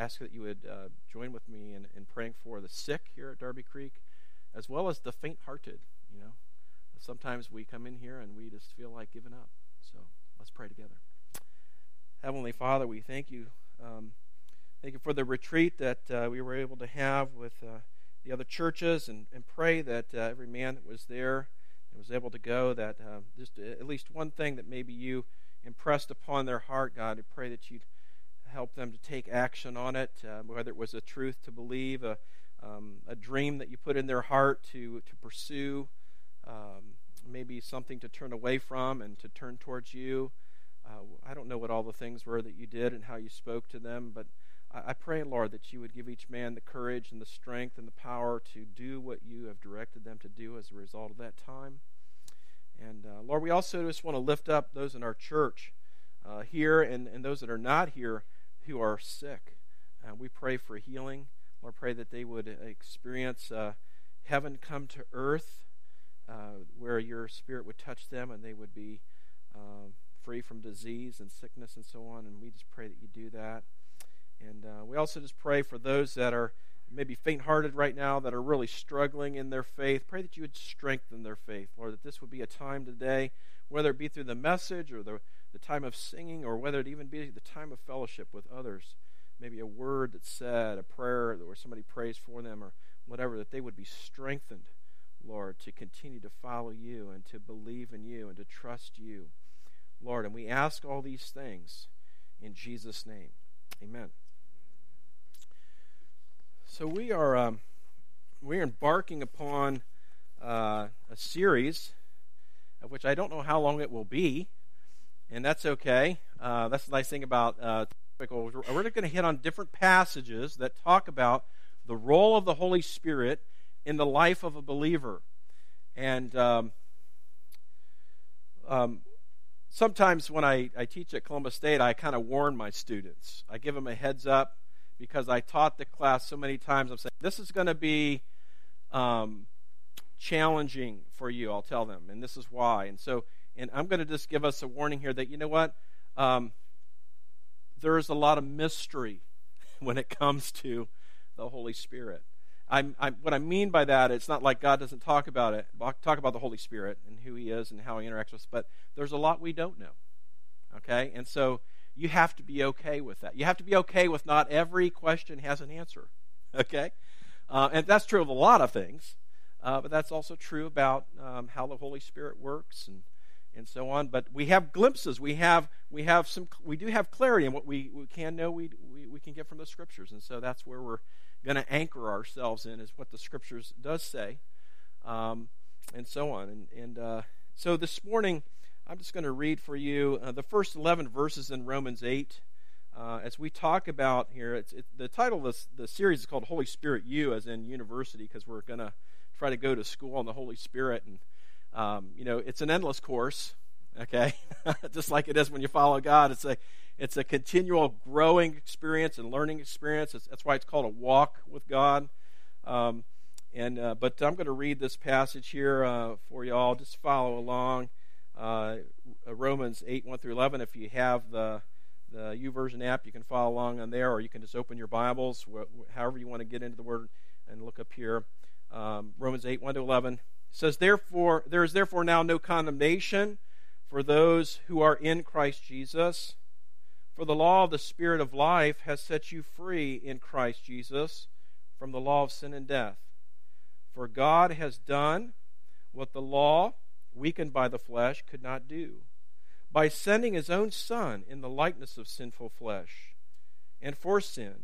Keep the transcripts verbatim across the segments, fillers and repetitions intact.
ask that you would uh, join with me in, in praying for the sick here at Darby Creek, as well as the faint-hearted. You know, sometimes we come in here and we just feel like giving up. So let's pray together. Heavenly Father, we thank you. Um, thank you for the retreat that uh, we were able to have with uh, the other churches, and, and pray that uh, every man that was there and was able to go, that uh, just at least one thing that maybe you impressed upon their heart, God, I pray that you'd help them to take action on it, uh, whether it was a truth to believe, a, um, a dream that you put in their heart to, to pursue, um, maybe something to turn away from and to turn towards you. Uh, I don't know what all the things were that you did and how you spoke to them, but I, I pray, Lord, that you would give each man the courage and the strength and the power to do what you have directed them to do as a result of that time. And uh, Lord, we also just want to lift up those in our church uh, here and, and those that are not here who are sick. Uh, we pray for healing. Lord, pray that they would experience uh, heaven come to earth, uh, where your Spirit would touch them and they would be uh, free from disease and sickness and so on. And we just pray that you do that. And uh, we also just pray for those that are maybe faint-hearted right now, that are really struggling in their faith. Pray that you would strengthen their faith, Lord, that this would be a time today, whether it be through the message or the, the time of singing, or whether it even be the time of fellowship with others, maybe a word that's said, a prayer where somebody prays for them, or whatever, that they would be strengthened, Lord, to continue to follow you and to believe in you and to trust you, Lord. And we ask all these things in Jesus' name. Amen. So we are um, we're embarking upon uh, a series of which I don't know how long it will be, and that's okay. Uh, that's the nice thing about uh, typical. We're going to hit on different passages that talk about the role of the Holy Spirit in the life of a believer. And um, um, sometimes when I, I teach at Columbus State, I kind of warn my students. I give them a heads up, because I taught the class so many times. I'm saying, this is going to be um, challenging for you, I'll tell them, and this is why. And so, and I'm going to just give us a warning here that, you know what, um, there is a lot of mystery when it comes to the Holy Spirit. I'm, I'm, what I mean by that, it's not like God doesn't talk about it, talk about the Holy Spirit and who He is and how He interacts with us, but there's a lot we don't know, okay? And so you have to be okay with that. You have to be okay with not every question has an answer, okay? Uh, and that's true of a lot of things, uh, but that's also true about um, how the Holy Spirit works and and so on. But we have glimpses. We have we have some. We do have clarity in what we, we can know. We, we we can get from the Scriptures, and so that's where we're going to anchor ourselves in, is what the Scriptures does say, um, and so on. And and uh, so this morning, I'm just going to read for you uh, the first eleven verses in Romans eight. Uh, as we talk about here, it's, it, the title of this, the series is called Holy Spirit U, as in university, because we're going to try to go to school on the Holy Spirit. And, um, you know, it's an endless course, okay? Just like it is when you follow God. It's a it's a continual growing experience and learning experience. It's, that's why it's called a walk with God. Um, and uh, But I'm going to read this passage here uh, for you all. Just follow along. Uh, Romans eight, one through eleven. If you have the the YouVersion app, you can follow along on there, or you can just open your Bibles, wh- however you want to get into the Word, and look up here. Um, Romans eight, one to eleven. It says, Therefore, there is therefore now no condemnation for those who are in Christ Jesus. For the law of the Spirit of life has set you free in Christ Jesus from the law of sin and death. For God has done what the law, weakened by the flesh, could not do, by sending His own Son in the likeness of sinful flesh. And for sin,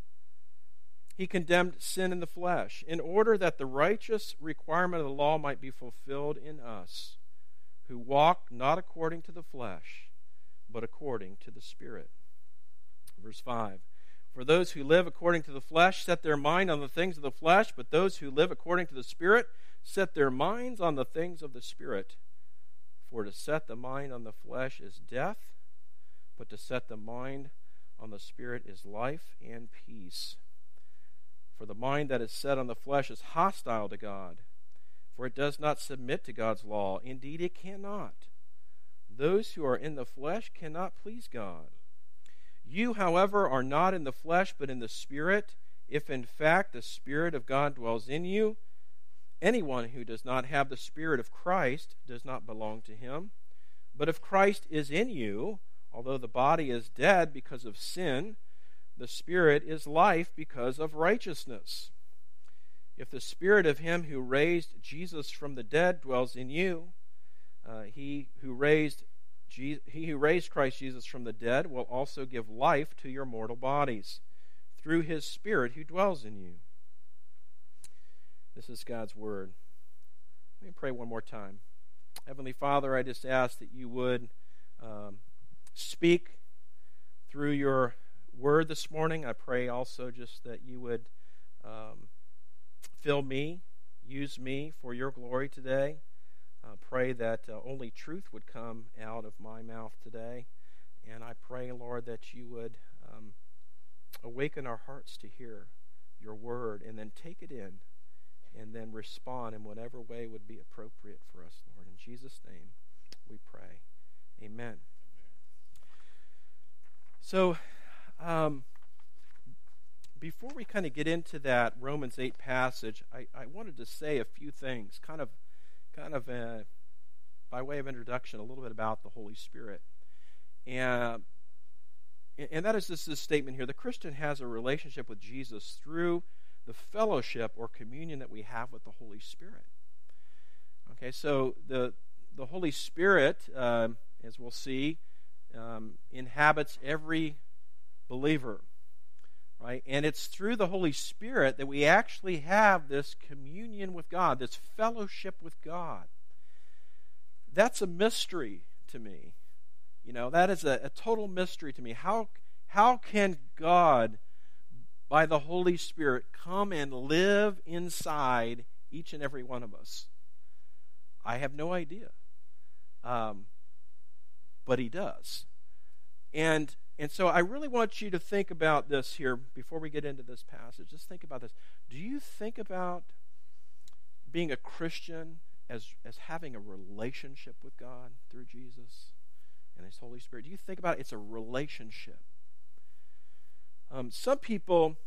He condemned sin in the flesh, in order that the righteous requirement of the law might be fulfilled in us, who walk not according to the flesh, but according to the Spirit. Verse five. For those who live according to the flesh set their mind on the things of the flesh, but those who live according to the Spirit set their minds on the things of the Spirit. For to set the mind on the flesh is death, but to set the mind on the Spirit is life and peace. For the mind that is set on the flesh is hostile to God, for it does not submit to God's law. Indeed, it cannot. Those who are in the flesh cannot please God. You, however, are not in the flesh, but in the Spirit, if in fact the Spirit of God dwells in you. Anyone who does not have the Spirit of Christ does not belong to him. But if Christ is in you, although the body is dead because of sin, the Spirit is life because of righteousness. If the Spirit of him who raised Jesus from the dead dwells in you, uh, he who raised Je- he who raised Christ Jesus from the dead will also give life to your mortal bodies through his Spirit who dwells in you. This is God's word. Let me pray one more time. Heavenly Father, I just ask that you would um, speak through your word this morning. I pray also just that you would um, fill me, use me for your glory today. Uh, pray that uh, only truth would come out of my mouth today. And I pray, Lord, that you would um, awaken our hearts to hear your word and then take it in and then respond in whatever way would be appropriate for us, Lord. In Jesus' name we pray. Amen. So, um, before we kind of get into that Romans eight passage, I, I wanted to say a few things, kind of kind of uh, by way of introduction, a little bit about the Holy Spirit. And, and that is this, this statement here. The Christian has a relationship with Jesus through the fellowship or communion that we have with the Holy Spirit. Okay, so the, the Holy Spirit, um, as we'll see, um, inhabits every believer. Right? And it's through the Holy Spirit that we actually have this communion with God, this fellowship with God. That's a mystery to me. You know, that is a, a total mystery to me. How, how can God, by the Holy Spirit, come and live inside each and every one of us? I have no idea. Um, but he does. And And so I really want you to think about this here before we get into this passage. Just think about this. Do you think about being a Christian as, as having a relationship with God through Jesus and his Holy Spirit? Do you think about it? It's a relationship. Um, some people,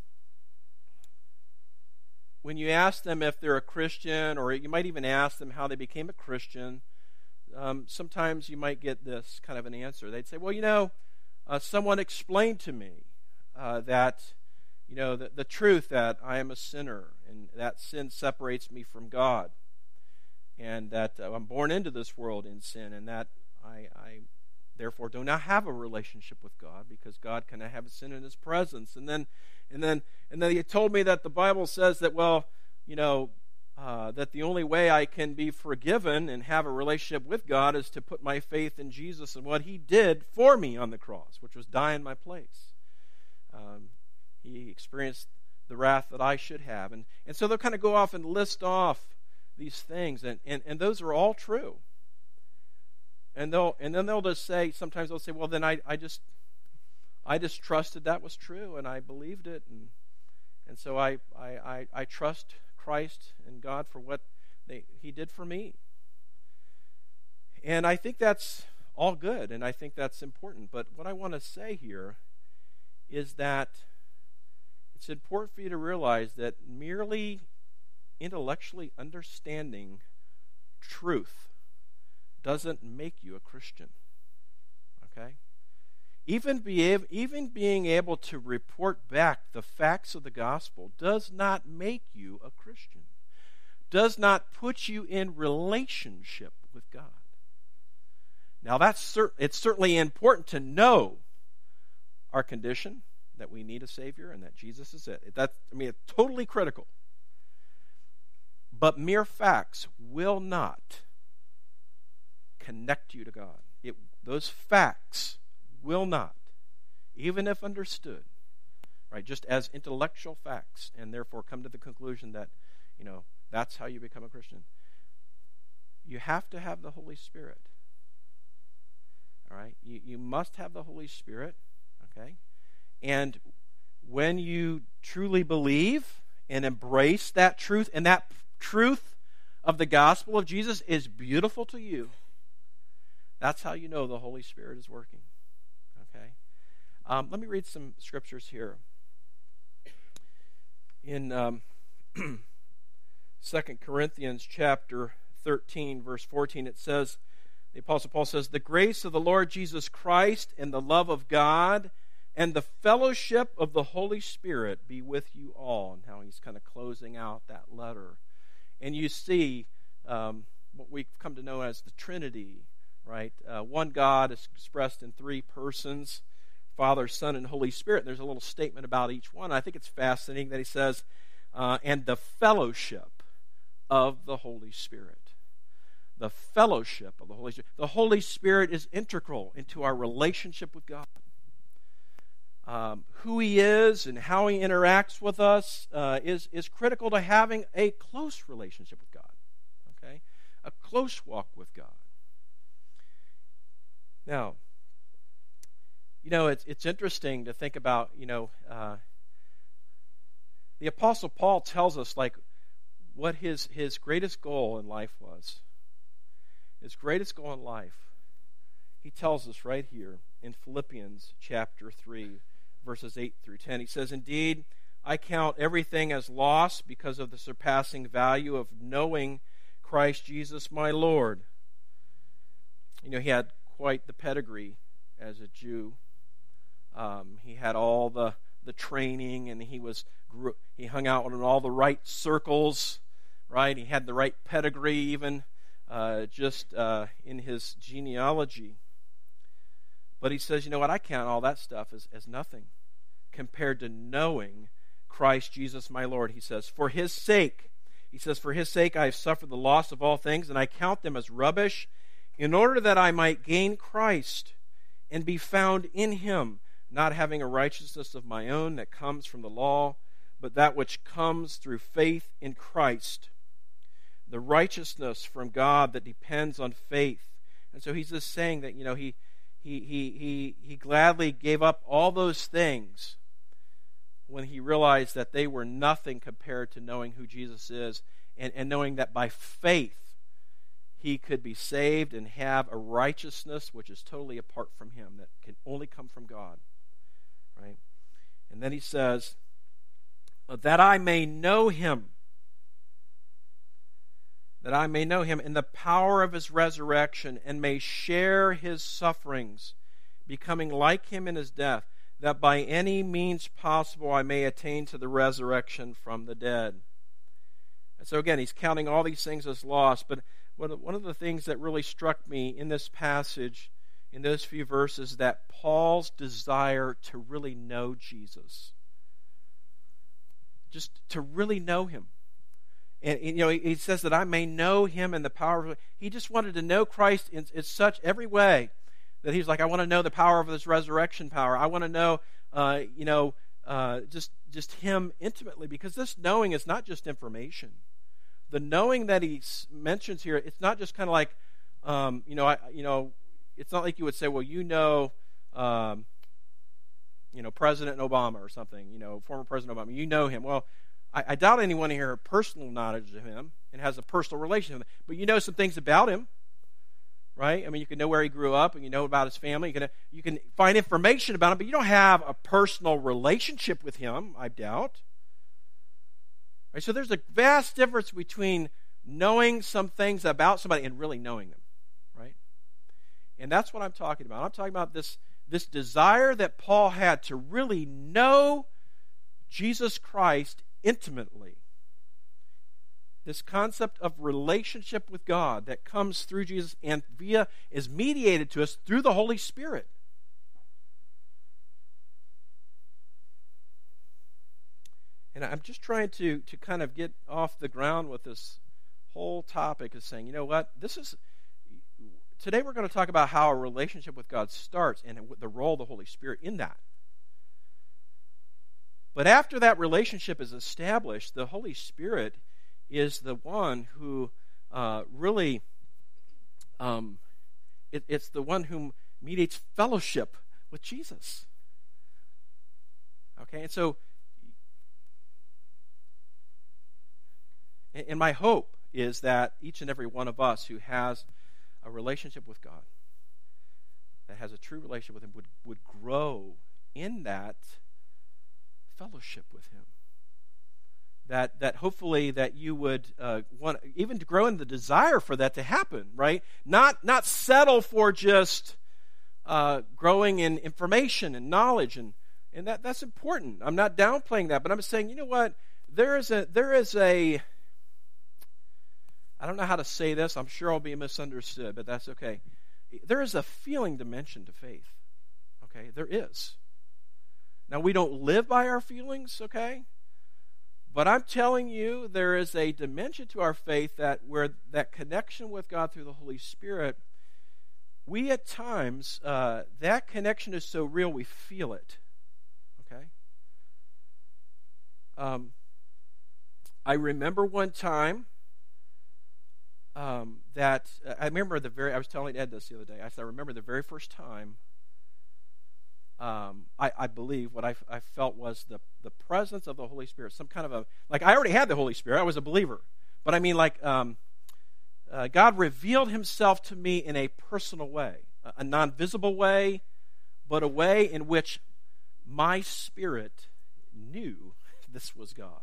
when you ask them if they're a Christian, or you might even ask them how they became a Christian, um, sometimes you might get this kind of an answer. They'd say, well, you know, Uh, someone explained to me uh, that, you know, the, the truth that I am a sinner and that sin separates me from God, and that uh, I'm born into this world in sin, and that I, I therefore do not have a relationship with God because God cannot have sin in his presence. And then, and then, and then he told me that the Bible says that, well, you know, Uh, that the only way I can be forgiven and have a relationship with God is to put my faith in Jesus and what he did for me on the cross, which was die in my place. Um, he experienced the wrath that I should have. And, and so they'll kind of go off and list off these things, and, and, and those are all true. And they'll and then they'll just say, sometimes they'll say, well, then I, I just I just trusted that was true, and I believed it, and and so I I, I, I trust Christ and God for what they, he did for me. And I think that's all good, and I think that's important. But what I want to say here is that it's important for you to realize that merely intellectually understanding truth doesn't make you a Christian. Okay? Even, be, even being able to report back the facts of the gospel does not make you a Christian, does not put you in relationship with God. Now, that's cer- it's certainly important to know our condition, that we need a Savior and that Jesus is it. That's, I mean, it's totally critical. But mere facts will not connect you to God. It, those facts will not, even if understood, right, just as intellectual facts, and therefore come to the conclusion that, you know, that's how you become a Christian. You have to have the Holy Spirit. All right? You, you must have the Holy Spirit, okay? And when you truly believe and embrace that truth, and that truth of the gospel of Jesus is beautiful to you, that's how you know the Holy Spirit is working. Okay? Um, let me read some scriptures here. In um, Second Corinthians chapter thirteen, verse fourteen, it says, the Apostle Paul says, "The grace of the Lord Jesus Christ and the love of God and the fellowship of the Holy Spirit be with you all." And how he's kind of closing out that letter. And you see um, what we've come to know as the Trinity, right? Uh, one God is expressed in three persons, Father, Son, and Holy Spirit. And there's a little statement about each one. I think it's fascinating that he says, uh, and the fellowship of the Holy Spirit. The fellowship of the Holy Spirit. The Holy Spirit is integral into our relationship with God. Um, who He is and how He interacts with us uh, is, is critical to having a close relationship with God. Okay? A close walk with God. Now, you know, it's, it's interesting to think about, you know, uh, the Apostle Paul tells us, like, what his, his greatest goal in life was. His greatest goal in life, he tells us right here in Philippians chapter three, verses eight through ten. He says, "Indeed, I count everything as loss because of the surpassing value of knowing Christ Jesus my Lord." You know, he had quite the pedigree as a Jew. Um, he had all the, the training, and he was grew, he hung out in all the right circles, right? He had the right pedigree even. Uh, just uh, in his genealogy. But he says, you know what, I count all that stuff as, as nothing compared to knowing Christ Jesus my Lord. He says, for His sake, he says, for His sake I have suffered the loss of all things, and I count them as rubbish, in order that I might gain Christ and be found in Him, not having a righteousness of my own that comes from the law, but that which comes through faith in Christ, the righteousness from God that depends on faith. And so he's just saying that, you know, he he he he he gladly gave up all those things when he realized that they were nothing compared to knowing who Jesus is, and, and knowing that by faith he could be saved and have a righteousness which is totally apart from him, that can only come from God. Right? And then he says, that I may know Him, that I may know Him in the power of His resurrection, and may share His sufferings, becoming like Him in His death, that by any means possible I may attain to the resurrection from the dead. And so again, he's counting all these things as lost. But one of the things that really struck me in this passage, in those few verses, that Paul's desire to really know Jesus. Just to really know Him. And, you know, he says that I may know Him in the power of... He just wanted to know Christ in, in such every way that he's like, I want to know the power of this resurrection power. I want to know, uh, you know, uh, just just Him intimately, because this knowing is not just information. The knowing that he mentions here, it's not just kind of like, um, you know, I, you know, it's not like you would say, well, you know, um, you know, President Obama or something, you know, former President Obama. You know him. Well, I, I doubt anyone here has personal knowledge of him and has a personal relationship with him. But you know some things about him, right? I mean, you can know where he grew up, and you know about his family. You can, you can find information about him, but you don't have a personal relationship with him, I doubt. Right? So there's a vast difference between knowing some things about somebody and really knowing them, right? And that's what I'm talking about. I'm talking about this, this desire that Paul had to really know Jesus Christ intimately. This concept of relationship with God that comes through Jesus and via is mediated to us through the Holy Spirit. And I'm just trying to, to kind of get off the ground with this whole topic of saying, you know what, this is, today we're going to talk about how a relationship with God starts and the role of the Holy Spirit in that. But after that relationship is established, the Holy Spirit is the one who uh, really, um, it, it's the one who mediates fellowship with Jesus. Okay, and so, and, and my hope is that each and every one of us who has a relationship with God, that has a true relationship with Him, would, would grow in that fellowship with him. That that hopefully that you would uh, want even to grow in the desire for that to happen, right? Not not settle for just uh, growing in information and knowledge, and and that that's important. I'm not downplaying that, but I'm saying, you know what? There is a there is a I don't know how to say this. I'm sure I'll be misunderstood, but that's okay. There is a feeling dimension to faith. Okay, there is. Now, we don't live by our feelings, okay? But I'm telling you, there is a dimension to our faith that where that connection with God through the Holy Spirit, we at times, uh, that connection is so real we feel it, okay? Um, I remember one time um, that, I remember the very, I was telling Ed this the other day, I said, I remember the very first time Um, I, I believe what I, I felt was the, the presence of the Holy Spirit, some kind of a, like I already had the Holy Spirit, I was a believer, but I mean like um, uh, God revealed himself to me in a personal way, a, a non-visible way, but a way in which my spirit knew this was God.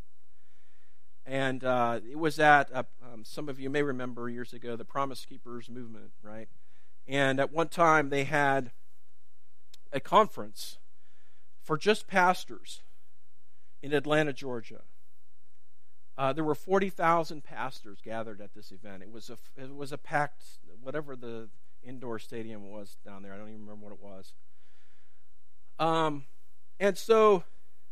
And uh, it was at, uh, um, some of you may remember years ago, the Promise Keepers movement, right? And at one time they had a conference for just pastors in Atlanta, Georgia. Uh, there were forty thousand pastors gathered at this event. It was a it was a packed, whatever the indoor stadium was down there. I don't even remember what it was. Um, and so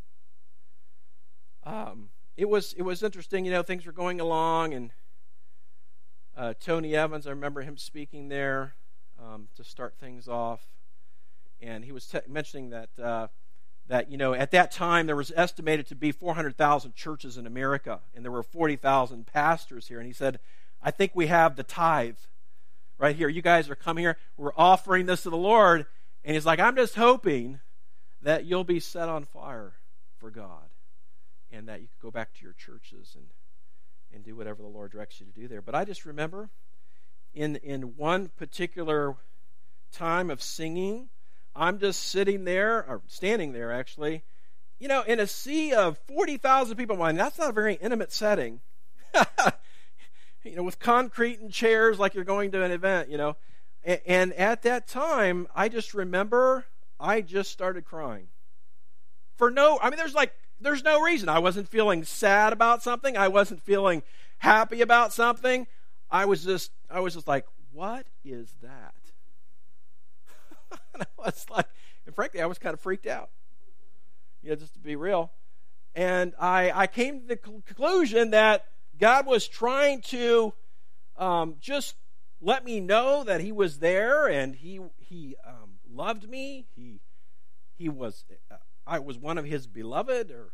um, it was it was interesting. You know, things were going along, and uh, Tony Evans, I remember him speaking there um, to start things off. And he was te- mentioning that, uh, that you know, at that time there was estimated to be four hundred thousand churches in America, and there were forty thousand pastors here. And he said, I think we have the tithe right here. You guys are coming here. We're offering this to the Lord. And he's like, I'm just hoping that you'll be set on fire for God and that you could go back to your churches and, and do whatever the Lord directs you to do there. But I just remember in in one particular time of singing, I'm just sitting there, or standing there actually, you know, in a sea of forty thousand people. Well, that's not a very intimate setting. You know, with concrete and chairs like you're going to an event, you know. And, and at that time, I just remember I just started crying. For no, I mean, there's like, there's no reason. I wasn't feeling sad about something. I wasn't feeling happy about something. I was just, I was just like, what is that? And I was like, and frankly, I was kind of freaked out, you know, just to be real. And I, I came to the conclusion that God was trying to um, just let me know that He was there, and He He um, loved me. He He was uh, I was one of His beloved, or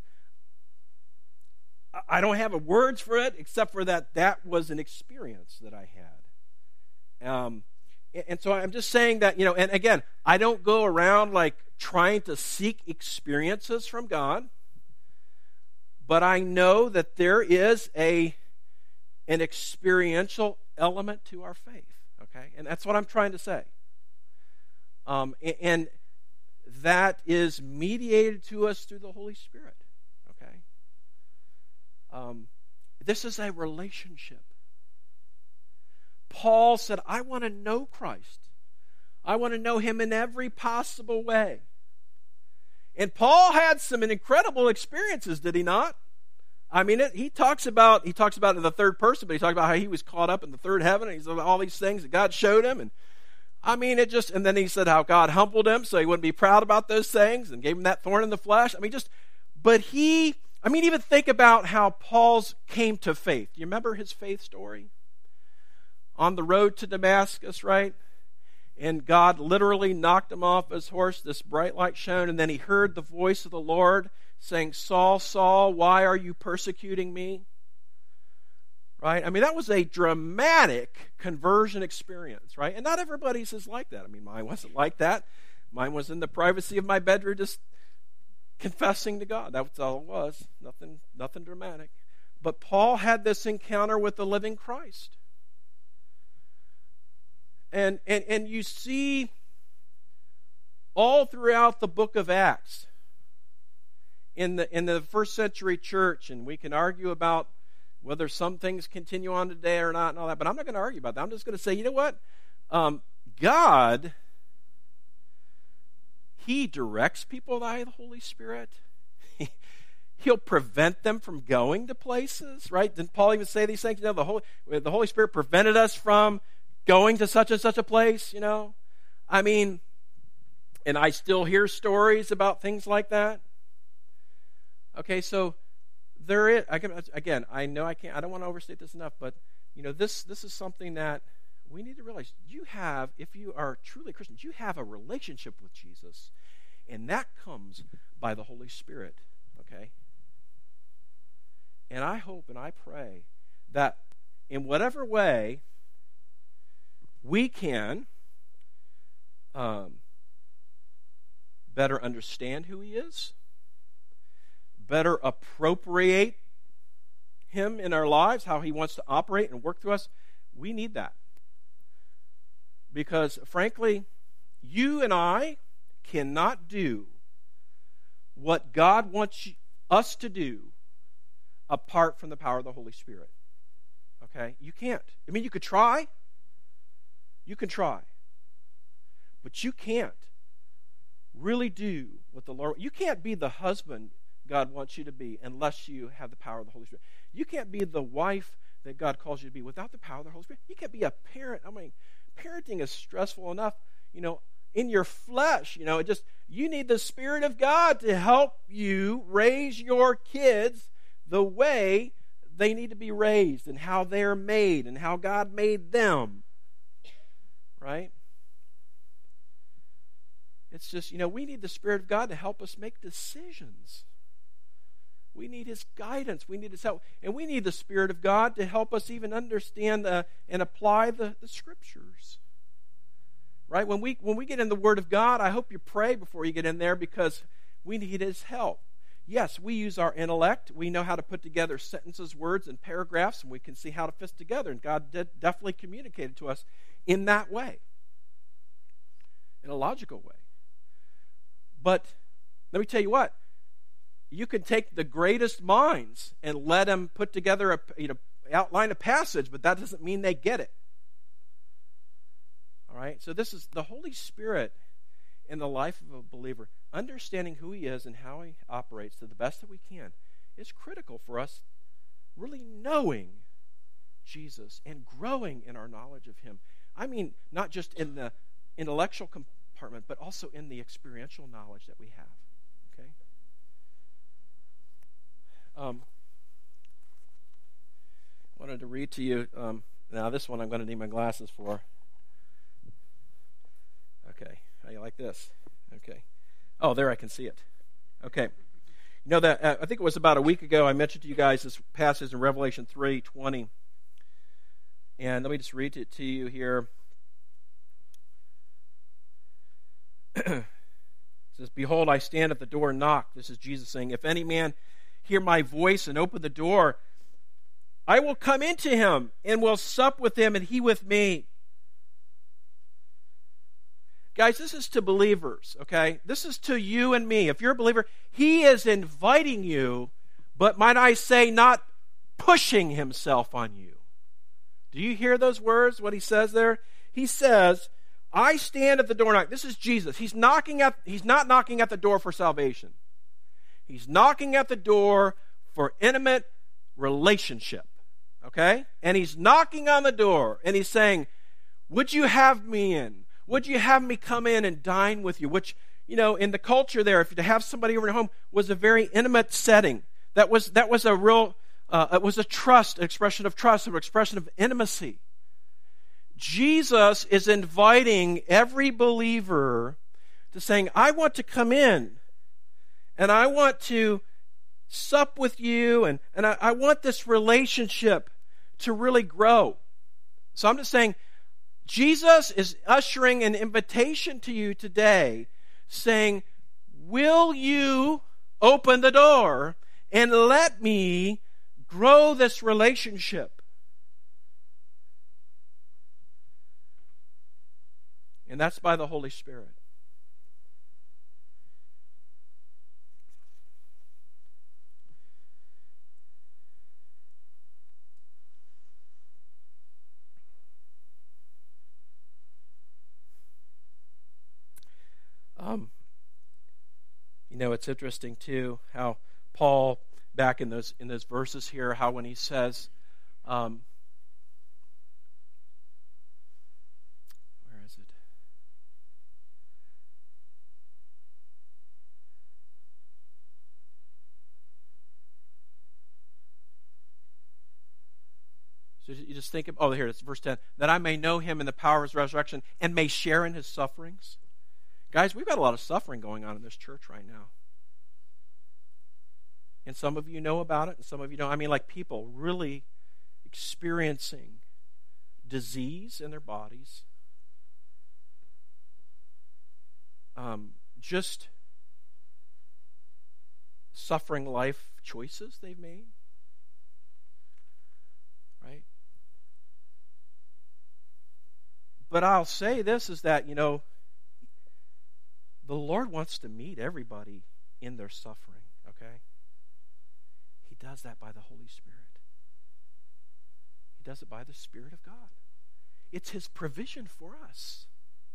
I don't have words for it except for that that was an experience that I had. Um. And so I'm just saying that, you know, and again, I don't go around like trying to seek experiences from God, but I know that there is a an experiential element to our faith, okay? And that's what I'm trying to say. Um, and that is mediated to us through the Holy Spirit, okay? Um, this is a relationship. Paul said, I want to know Christ. I want to know Him in every possible way. And Paul had some incredible experiences, did he not? I mean, it, he talks about he talks about it in the third person, but he talks about how he was caught up in the third heaven, and he's all these things that God showed him. And I mean, it just, and then he said how God humbled him so he wouldn't be proud about those things and gave him that thorn in the flesh. I mean, just, but he, I mean, even think about how Paul's came to faith. Do you remember his faith story? On the road to Damascus, right? And God literally knocked him off his horse, this bright light shone, and then he heard the voice of the Lord saying, Saul, Saul, why are you persecuting me? Right? I mean, that was a dramatic conversion experience, right? And not everybody's is like that. I mean, mine wasn't like that. Mine was in the privacy of my bedroom just confessing to God. That's all it was. Nothing, nothing dramatic. But Paul had this encounter with the living Christ. And, and and you see all throughout the book of Acts. In the, in the first century church, and we can argue about whether some things continue on today or not and all that, but I'm not going to argue about that. I'm just going to say, you know what? Um, God, He directs people by the Holy Spirit. He'll prevent them from going to places, right? Didn't Paul even say these things? You know, the Holy, the Holy Spirit prevented us from going to such and such a place, you know? I mean, and I still hear stories about things like that. Okay, so there is, again, I know I can't, I don't want to overstate this enough, but, you know, this this is something that we need to realize. You have, if you are truly Christians, you have a relationship with Jesus, and that comes by the Holy Spirit, okay? And I hope and I pray that in whatever way we can um, better understand who He is, better appropriate Him in our lives, how He wants to operate and work through us, we need that. Because, frankly, you and I cannot do what God wants us to do apart from the power of the Holy Spirit. Okay? You can't. I mean, you could try. You can try. But you can't really do what the Lord... You can't be the husband God wants you to be unless you have the power of the Holy Spirit. You can't be the wife that God calls you to be without the power of the Holy Spirit. You can't be a parent. I mean, parenting is stressful enough, you know, in your flesh. You know, it just, you need the Spirit of God to help you raise your kids the way they need to be raised and how they're made and how God made them. Right? It's just, you know, we need the Spirit of God to help us make decisions. We need His guidance. We need His help. And we need the Spirit of God to help us even understand uh, and apply the, the Scriptures. Right? When we, when we get in the Word of God, I hope you pray before you get in there because we need His help. Yes, we use our intellect. We know how to put together sentences, words, and paragraphs, and we can see how to fit together. And God did definitely communicated to us in that way, in a logical way. But let me tell you what. You can take the greatest minds and let them put together a, you know, outline a passage, but that doesn't mean they get it. All right? So this is the Holy Spirit in the life of a believer. Understanding who He is and how He operates to the best that we can is critical for us really knowing Jesus and growing in our knowledge of Him. I mean, not just in the intellectual compartment, but also in the experiential knowledge that we have. Okay? Um, I wanted to read to you, um, now this one I'm going to need my glasses for. Okay, how you like this? Okay. Oh, there I can see it. Okay. You know that, uh, I think it was about a week ago I mentioned to you guys this passage in Revelation three twenty. And let me just read it to you here. It says, "Behold, I stand at the door and knock." This is Jesus saying, "If any man hear my voice and open the door, I will come into him and will sup with him and he with me." Guys, this is to believers, okay? This is to you and me. If you're a believer, He is inviting you, but might I say, not pushing Himself on you. Do you hear those words, what He says there? He says, "I stand at the door and knock." This is Jesus. He's knocking at, he's not knocking at the door for salvation. He's knocking at the door for intimate relationship, okay? And He's knocking on the door, and He's saying, "Would you have me in? Would you have me come in and dine with you?" Which, you know, in the culture there, if to have somebody over at home was a very intimate setting. That was that was a real, uh, it was a trust, an expression of trust, an expression of intimacy. Jesus is inviting every believer to saying, "I want to come in, and I want to sup with you, and, and I, I want this relationship to really grow." So I'm just saying, Jesus is ushering an invitation to you today, saying, "Will you open the door and let me grow this relationship?" And that's by the Holy Spirit. You know, it's interesting too how Paul, back in those in those verses here, how when he says, um, where is it? So you just think of, oh, here it's verse ten, that I may know him in the power of his resurrection and may share in his sufferings. Guys, we've got a lot of suffering going on in this church right now. And some of you know about it, and some of you don't. I mean, like people really experiencing disease in their bodies. Um, just suffering life choices they've made. Right? But I'll say this is that, you know, the Lord wants to meet everybody in their suffering, okay? He does that by the Holy Spirit. He does it by the Spirit of God. It's His provision for us.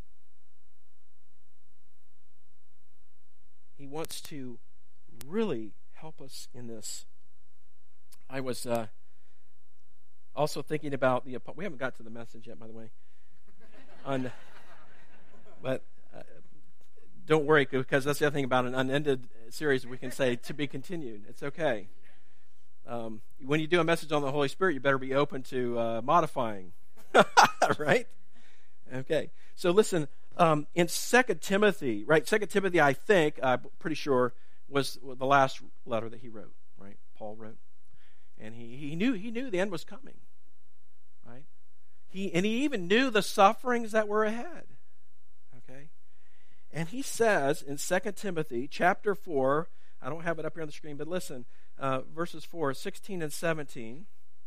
He wants to really help us in this. I was uh, also thinking about the... We haven't got to the message yet, by the way. On, but... Uh, Don't worry, because that's the other thing about an unended series. We can say, to be continued. It's okay. Um, when you do a message on the Holy Spirit, you better be open to uh, modifying. Right? Okay. So listen, um, in Second Timothy, right? Second Timothy, I think, I'm pretty sure, was the last letter that he wrote, right? Paul wrote. And he, he knew he knew the end was coming. Right? He And he even knew the sufferings that were ahead. Okay? And he says in Second Timothy chapter four, I don't have it up here on the screen, but listen, uh, verses four, sixteen and seventeen.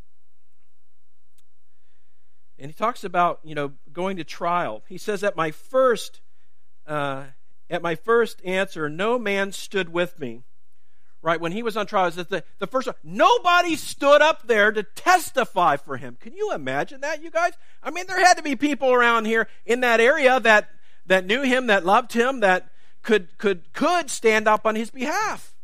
And he talks about, you know, going to trial. He says, at my first, uh, at my first answer, no man stood with me. Right, when he was on trial, the, the first one, nobody stood up there to testify for him. Can you imagine that, you guys? I mean, there had to be people around here in that area that that knew him, that loved him, that could could could stand up on his behalf.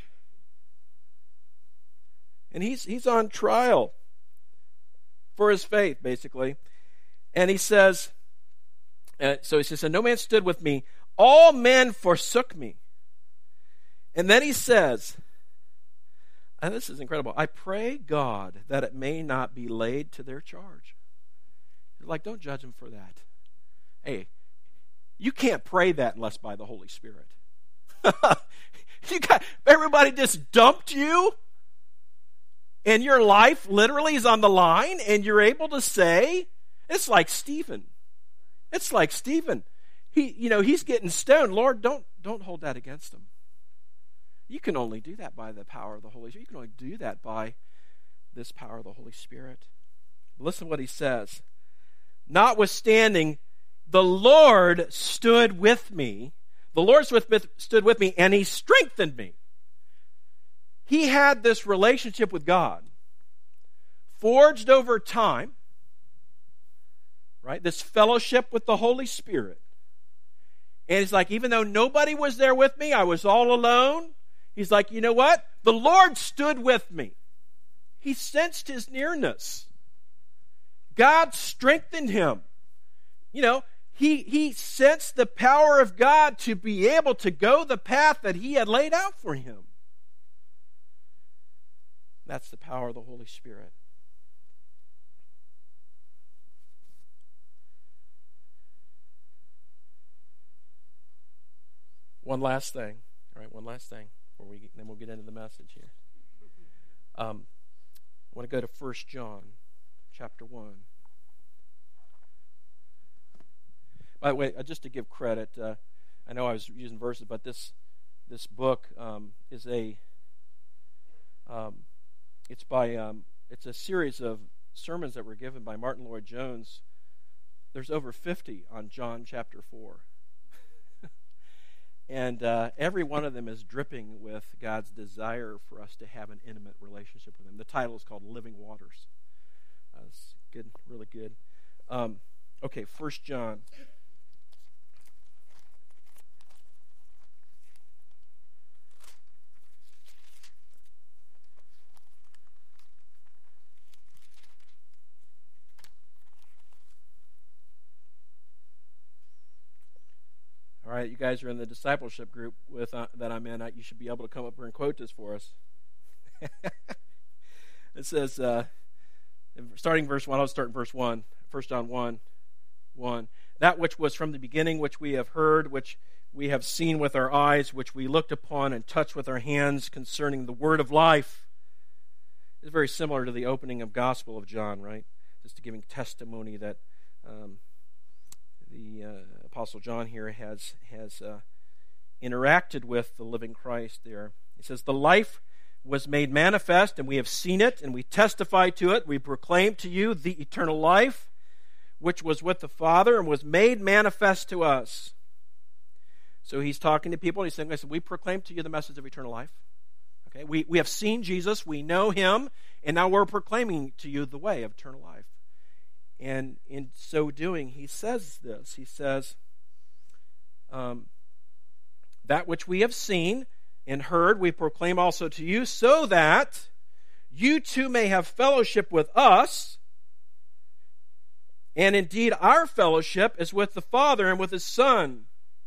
And he's he's on trial for his faith, basically. And he says, uh, so he says, no man stood with me. All men forsook me. And then he says, and this is incredible, I pray God that it may not be laid to their charge. Like, don't judge them for that. Hey, you can't pray that unless by the Holy Spirit. You got everybody just dumped you, and your life literally is on the line, and you're able to say, it's like Stephen. It's like Stephen. He, you know, he's getting stoned. Lord, don't don't hold that against him. You can only do that by the power of the Holy Spirit. You can only do that by this power of the Holy Spirit. Listen to what he says. Notwithstanding, the Lord stood with me. The Lord stood with me, and He strengthened me. He had this relationship with God, forged over time, right? This fellowship with the Holy Spirit. And it's like, even though nobody was there with me, I was all alone. He's like, you know what? The Lord stood with me. He sensed His nearness. God strengthened him. You know, he, he sensed the power of God to be able to go the path that He had laid out for him. That's the power of the Holy Spirit. One last thing. All right, one last thing. Before we, then we'll get into the message here. Um, I want to go to First John chapter one. By the way, uh, just to give credit, uh, I know I was using verses, but this this book um, is a um, it's by um, it's a series of sermons that were given by Martin Lloyd-Jones. There's over fifty on John chapter four. And uh, every one of them is dripping with God's desire for us to have an intimate relationship with Him. The title is called Living Waters. Uh, it's good, really good. Um, okay, First John. right, you guys are in the discipleship group with uh, that I'm in. Uh, you should be able to come up here and quote this for us. It says, uh, starting verse one, I'll start in verse one, First John one, one. That which was from the beginning, which we have heard, which we have seen with our eyes, which we looked upon and touched with our hands concerning the word of life. It's very similar to the opening of Gospel of John, right? Just giving testimony that um, the uh, Apostle John here has, has uh, interacted with the living Christ there. He says, the life was made manifest, and we have seen it, and we testify to it. We proclaim to you the eternal life, which was with the Father and was made manifest to us. So he's talking to people, and he's saying, listen, we proclaim to you the message of eternal life. Okay, we, we have seen Jesus, we know him, and now we're proclaiming to you the way of eternal life. And in so doing, he says this. He says, um, that which we have seen and heard, we proclaim also to you, so that you too may have fellowship with us. And indeed, our fellowship is with the Father and with his Son.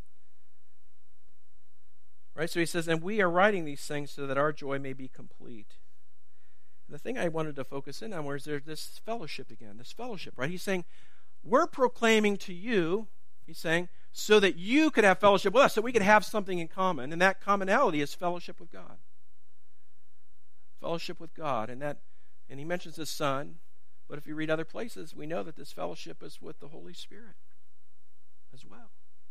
Right? So he says, and we are writing these things so that our joy may be complete. And the thing I wanted to focus in on was there's this fellowship again, this fellowship, right? He's saying, we're proclaiming to you, he's saying, so that you could have fellowship with us, so we could have something in common. And that commonality is fellowship with God. Fellowship with God. And that, and he mentions his Son, but if you read other places, we know that this fellowship is with the Holy Spirit as well.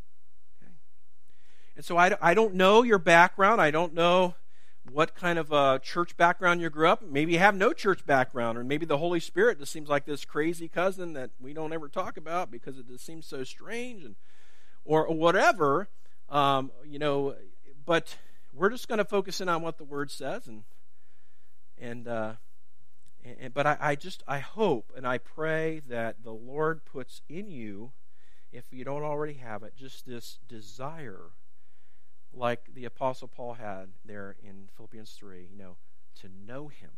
And so I, I don't know your background. I don't know what kind of a church background you grew up. Maybe you have no church background, or maybe the Holy Spirit just seems like this crazy cousin that we don't ever talk about because it just seems so strange, and or, or whatever. Um, you know, but we're just going to focus in on what the Word says, and and, uh, and but I, I just I hope and I pray that the Lord puts in you, if you don't already have it, just this desire, like the Apostle Paul had there in Philippians three, you know, to know him,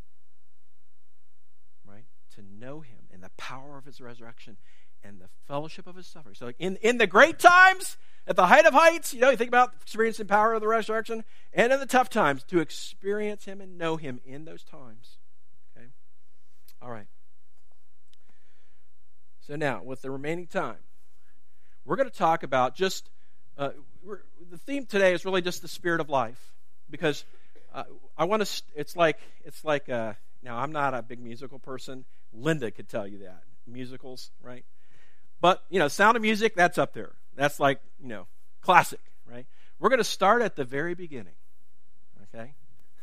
right? To know him and the power of his resurrection and the fellowship of his suffering. So like in, in the great times, at the height of heights, you know, you think about experiencing power of the resurrection, and in the tough times, to experience him and know him in those times. Okay? All right. So now, with the remaining time, we're going to talk about just Uh, we're, the theme today is really just the spirit of life, because uh, I want to. St- it's like it's like. Uh, now I'm not a big musical person. Linda could tell you that musicals, right? But you know, Sound of Music, that's up there. That's like you know, classic, right? We're going to start at the very beginning, okay?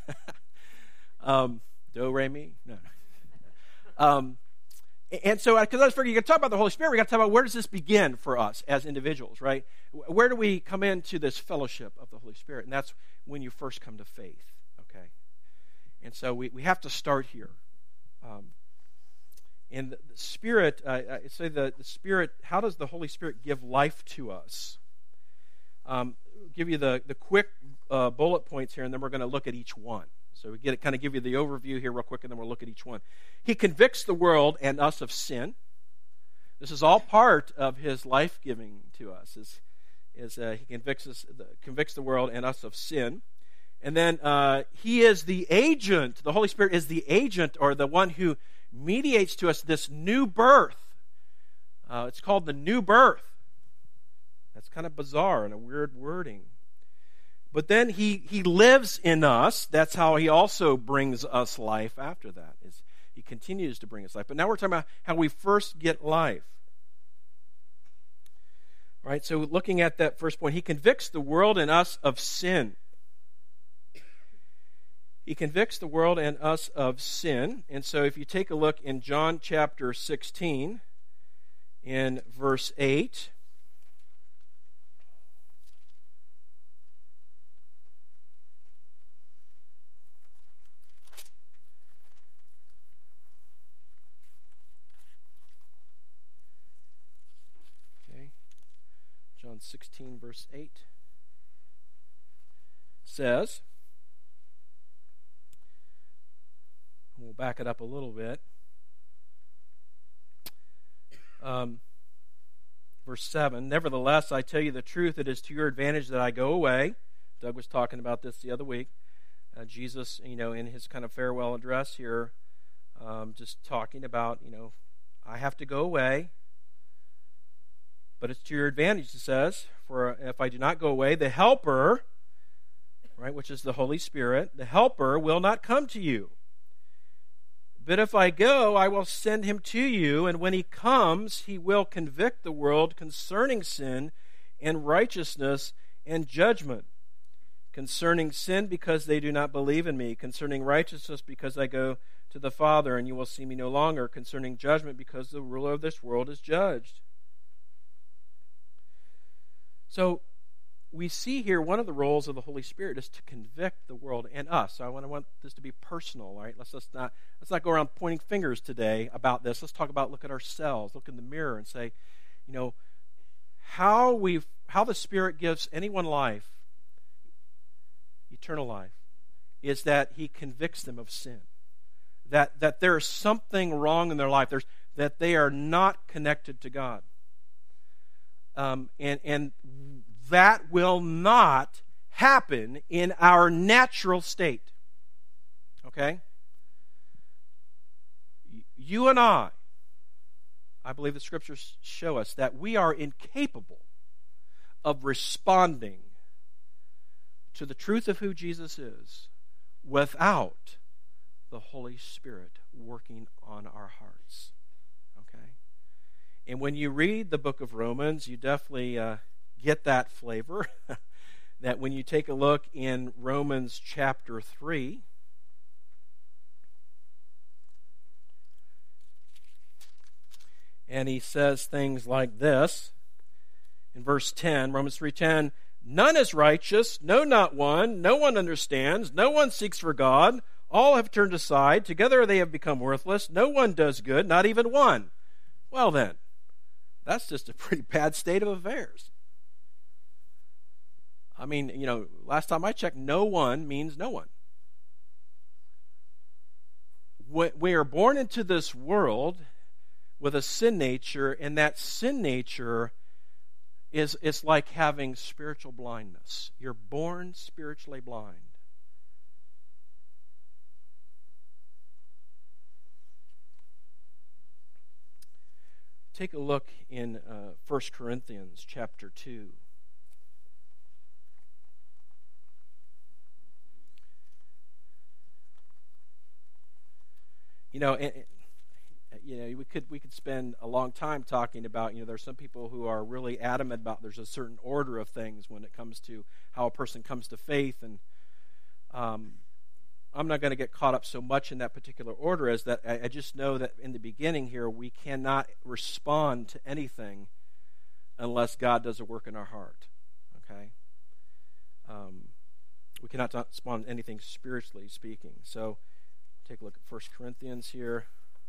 um, Do re mi, no. no. Um, And so, because I was figuring, you got to talk about the Holy Spirit, we got to talk about where does this begin for us as individuals, right? Where do we come into this fellowship of the Holy Spirit? And that's when you first come to faith, okay? And so we, we have to start here. Um, and the, the Spirit, uh, I say the, the Spirit, how does the Holy Spirit give life to us? Um, give you the, the quick uh, bullet points here, and then we're going to look at each one. So we get kind of give you the overview here real quick, and then we'll look at each one. He convicts the world and us of sin. This is all part of his life-giving to us. Is is uh, he convicts us, the, convicts the world and us of sin, and then uh, he is the agent. The Holy Spirit is the agent, or the one who mediates to us this new birth. Uh, it's called the new birth. That's kind of bizarre and a weird wording. But then he, he lives in us. That's how he also brings us life after that. Is he continues to bring us life. But now we're talking about how we first get life. All right, so looking at that first point, he convicts the world and us of sin. He convicts the world and us of sin. And so if you take a look in John chapter sixteen, in verse eight, John sixteen, verse eight says, we'll back it up a little bit. Um, Verse seven, nevertheless, I tell you the truth, it is to your advantage that I go away. Doug was talking about this the other week. Uh, Jesus, you know, in his kind of farewell address here, um, just talking about, you know, I have to go away, but it's to your advantage, it says, for if I do not go away, the Helper, right, which is the Holy Spirit, the Helper will not come to you. But if I go, I will send him to you, and when he comes, he will convict the world concerning sin and righteousness and judgment. Concerning sin, because they do not believe in me. Concerning righteousness, because I go to the Father, and you will see me no longer. Concerning judgment, because the ruler of this world is judged. So, we see here one of the roles of the Holy Spirit is to convict the world and us. So I want, I want this to be personal, right? Let's, let's not let's not go around pointing fingers today about this. Let's talk about, look at ourselves, look in the mirror and say, you know, how we how the Spirit gives anyone life, eternal life, is that he convicts them of sin. That that there is something wrong in their life. There's that they are not connected to God. Um, and and that will not happen in our natural state. Okay? You and I, I believe the Scriptures show us that we are incapable of responding to the truth of who Jesus is without the Holy Spirit working on our hearts. Okay? And when you read the book of Romans, you definitely uh, get that flavor. That when you take a look in Romans chapter three, and he says things like this in verse ten, Romans three ten, none is righteous, no, not one, no one understands, no one seeks for God, all have turned aside, together they have become worthless, no one does good, not even one. Well then, that's just a pretty bad state of affairs. I mean, you know, last time I checked, no one means no one. We are born into this world with a sin nature, and that sin nature is it's like having spiritual blindness. You're born spiritually blind. Take a look in uh, First Corinthians chapter two. You know, and, you know, we could we could spend a long time talking about, you know, there's some people who are really adamant about there's a certain order of things when it comes to how a person comes to faith, and um, I'm not going to get caught up so much in that particular order as that I, I just know that in the beginning here we cannot respond to anything unless God does a work in our heart. Okay, um, we cannot respond to anything spiritually speaking. So. Take a look at First Corinthians here.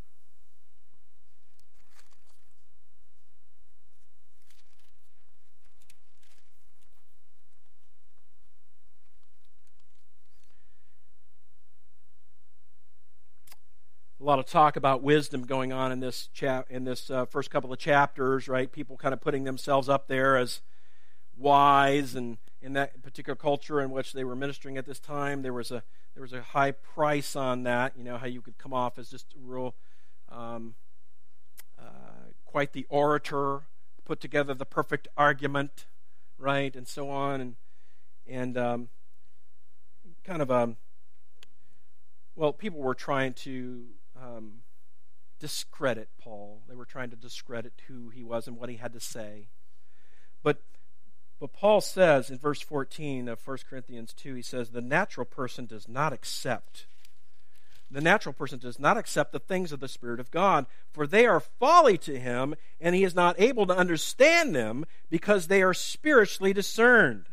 A lot of talk about wisdom going on in this chap in this uh, first couple of chapters, right? People kind of putting themselves up there as wise, and in that particular culture in which they were ministering at this time, there was a There was a high price on that, you know, how you could come off as just real, um, uh, quite the orator, put together the perfect argument, right, and so on, and and um, kind of, um, well, people were trying to um, discredit Paul. They were trying to discredit who he was and what he had to say. But But Paul says in verse fourteen of First Corinthians two, he says, the natural person does not accept. The natural person does not accept the things of the Spirit of God, for they are folly to him, and he is not able to understand them because they are spiritually discerned.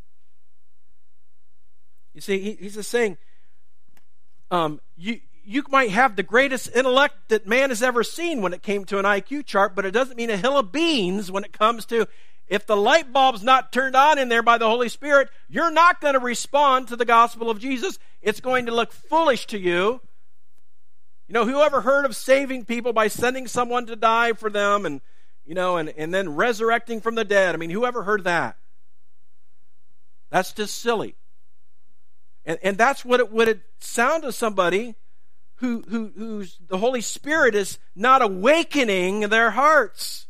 You see, he, he's just saying, um, you, you might have the greatest intellect that man has ever seen when it came to an I Q chart, but it doesn't mean a hill of beans when it comes to, if the light bulb's not turned on in there by the Holy Spirit, you're not going to respond to the gospel of Jesus. It's going to look foolish to you. You know, who ever heard of saving people by sending someone to die for them? And, you know, and, and then resurrecting from the dead. I mean, whoever heard that? That's just silly. And, and that's what it would sound to somebody who, who who's the Holy Spirit is not awakening their hearts.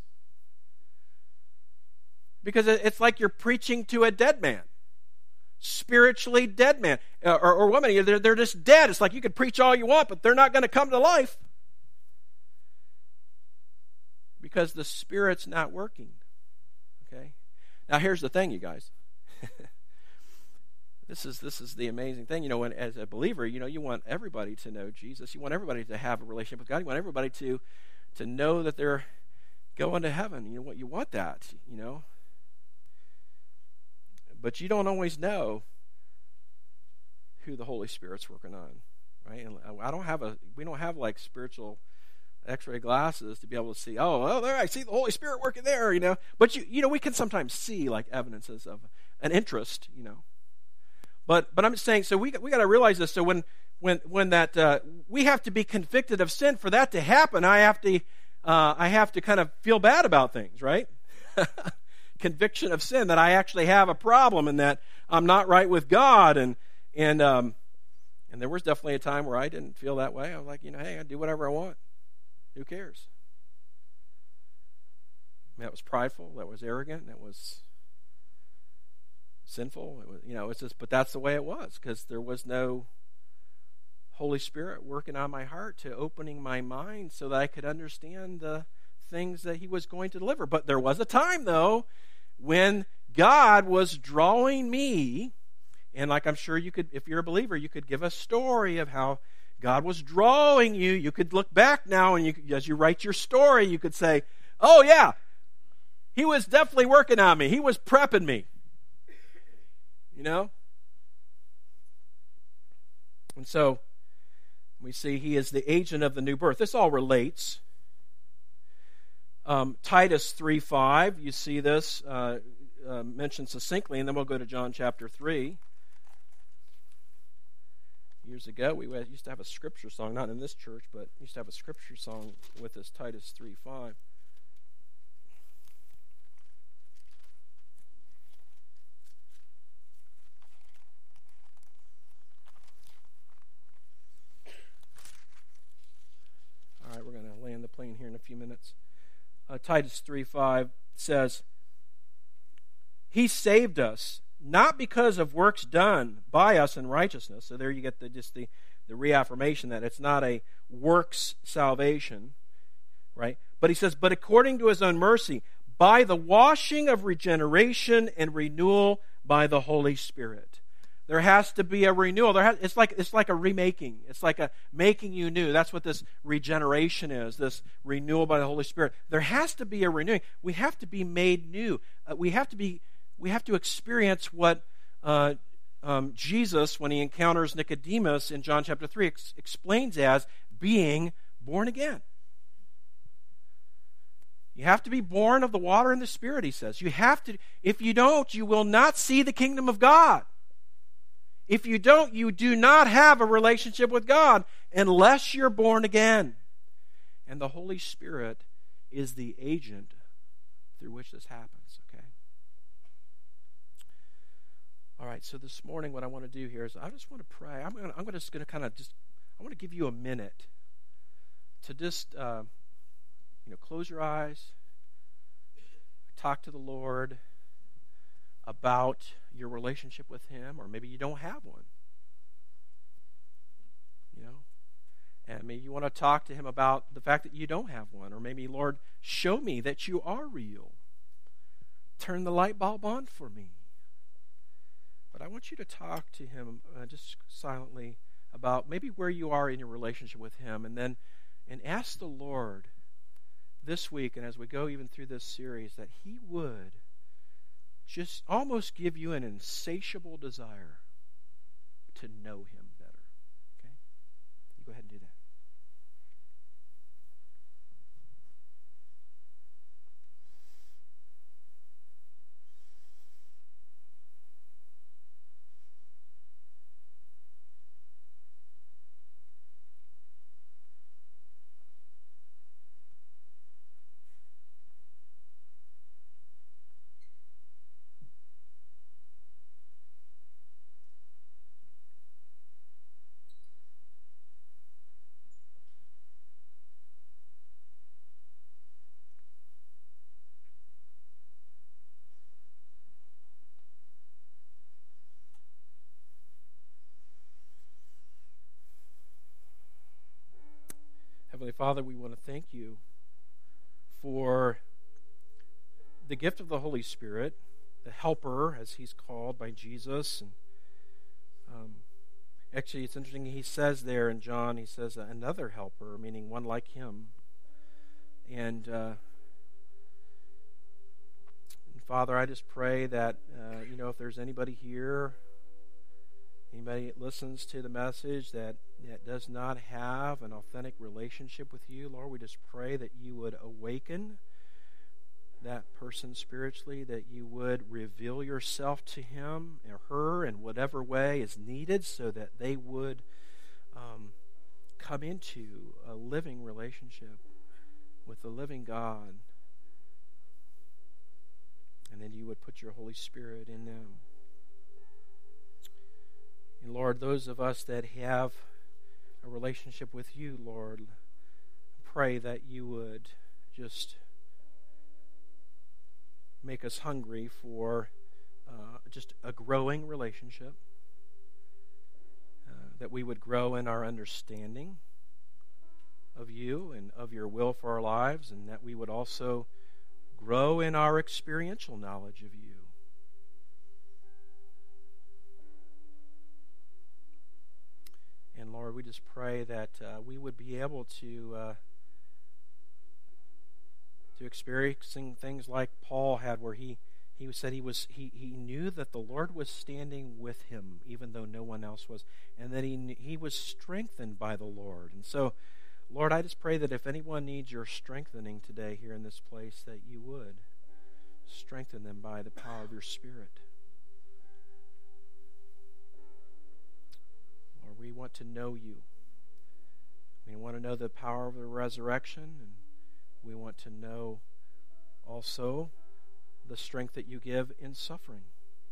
Because it's like you're preaching to a dead man. Spiritually dead man. Or, or woman, they're, they're just dead. It's like you could preach all you want, but they're not going to come to life. Because the Spirit's not working. Okay? Now here's the thing, you guys. This is this is the amazing thing. You know, when as a believer, you know, you want everybody to know Jesus. You want everybody to have a relationship with God. You want everybody to to know that they're going to heaven. You know what? You want that, you know. But you don't always know who the Holy Spirit's working on, right? And I don't have a we don't have like spiritual X-ray glasses to be able to see, oh, well, there I see the Holy Spirit working there, you know. But you you know, we can sometimes see like evidences of an interest, you know. But but I'm saying, so we we got to realize this. So when when when that uh, we have to be convicted of sin for that to happen, I have to uh, I have to kind of feel bad about things, right? Conviction of sin, that I actually have a problem and that I'm not right with God, and and um, and there was definitely a time where I didn't feel that way. I was like, you know, hey, I do whatever I want. Who cares? That was prideful. That was arrogant. That was sinful. It was, you know, it's just, but that's the way it was, because there was no Holy Spirit working on my heart to opening my mind so that I could understand the things that He was going to deliver. But there was a time, though, when God was drawing me, and like I'm sure you could, if you're a believer, you could give a story of how God was drawing you. You could look back now, and you, as you write your story, you could say, oh yeah, He was definitely working on me. He was prepping me. You know? And so, we see He is the agent of the new birth. This all relates. Um, Titus three five, you see this uh, uh, mentioned succinctly, and then we'll go to John chapter three. Years ago, we used to have a scripture song, not in this church, but used to have a scripture song with this, Titus three five. All right, we're going to land the plane here in a few minutes. Uh, Titus three five says, He saved us, not because of works done by us in righteousness. So there you get the, just the, the reaffirmation that it's not a works salvation, right? But he says, but according to His own mercy, by the washing of regeneration and renewal by the Holy Spirit. There has to be a renewal. There has, it's like it's like a remaking. It's like a making you new. That's what this regeneration is, this renewal by the Holy Spirit. There has to be a renewing. We have to be made new. Uh, we have to be. We have to experience what uh, um, Jesus, when He encounters Nicodemus in John chapter three, ex- explains as being born again. You have to be born of the water and the Spirit, He says. You have to. If you don't, you will not see the kingdom of God. If you don't, you do not have a relationship with God unless you're born again. And the Holy Spirit is the agent through which this happens, okay? All right, so this morning what I want to do here is I just want to pray. I'm going to, I'm just going to kind of just, I want to give you a minute to just, uh, you know, close your eyes, talk to the Lord about your relationship with Him, or maybe you don't have one. You know? And maybe you want to talk to Him about the fact that you don't have one, or maybe, Lord, show me that you are real. Turn the light bulb on for me. But I want you to talk to Him uh, just silently about maybe where you are in your relationship with Him, and then and ask the Lord this week, and as we go even through this series, that He would just almost give you an insatiable desire to know Him better. Okay? You go ahead and do that. Heavenly Father, we want to thank you for the gift of the Holy Spirit, the helper, as he's called by Jesus. And um, actually, it's interesting, he says there in John, he says uh, another helper, meaning one like him. And, uh, and Father, I just pray that, uh, you know, if there's anybody here, anybody that listens to the message that, that does not have an authentic relationship with you, Lord, we just pray that you would awaken that person spiritually, that you would reveal yourself to him or her in whatever way is needed so that they would um, come into a living relationship with the living God. And then you would put your Holy Spirit in them. And Lord, those of us that have a relationship with you, Lord, pray that you would just make us hungry for uh, just a growing relationship, uh, that we would grow in our understanding of you and of your will for our lives, and that we would also grow in our experiential knowledge of you. And Lord, we just pray that uh, we would be able to uh, to experiencing things like Paul had, where he he said he was he, he knew that the Lord was standing with him, even though no one else was, and that he he was strengthened by the Lord. And so, Lord, I just pray that if anyone needs your strengthening today here in this place, that you would strengthen them by the power of your Spirit. Lord, we want to know you. We want to know the power of the resurrection, and we want to know also the strength that you give in suffering.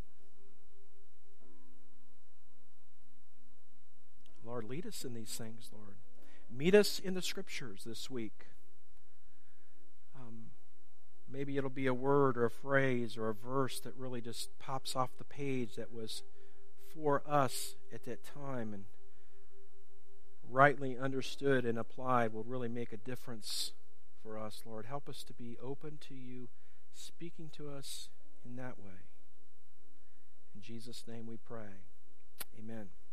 Lord, lead us in these things, Lord. Meet us in the Scriptures this week. Um, maybe it'll be a word or a phrase or a verse that really just pops off the page that was for us at that time, and rightly understood and applied will really make a difference for us, Lord. Help us to be open to you speaking to us in that way. In Jesus' name we pray. Amen.